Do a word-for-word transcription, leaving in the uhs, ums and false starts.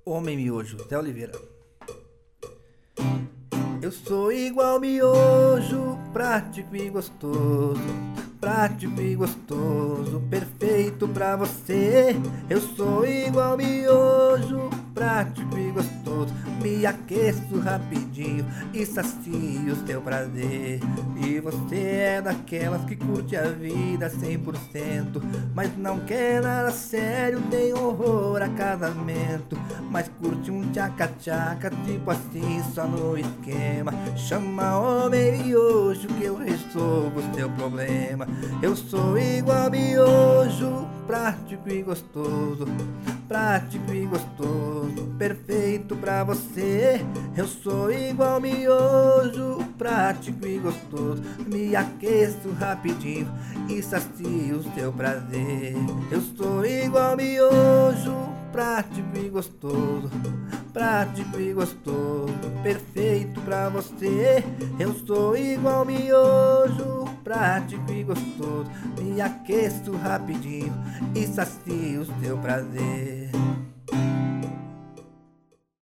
Homem miojo, Zé Oliveira. Eu sou igual miojo, prático e gostoso, prático e gostoso, perfeito pra você. Eu sou igual miojo, prático e gostoso, me aqueço rapidinho e sacio o seu prazer. E você é daquelas que curte a vida cem por cento, mas não quer nada sério, tem horror a casamento, mas curte um tchaca-tchaca, tipo assim, só no esquema. Chama homem miojo que eu resolvo o seu problema. Eu sou igual miojo, prático e gostoso, prático e gostoso, perfeito pra você. Eu sou igual miojo, prático e gostoso, me aqueço rapidinho e sacio o seu prazer. Eu sou igual miojo, prático e gostoso, prático e gostoso, perfeito pra você. Eu sou igual miojo, prático e gostoso, me aqueço rapidinho e sacio o seu prazer.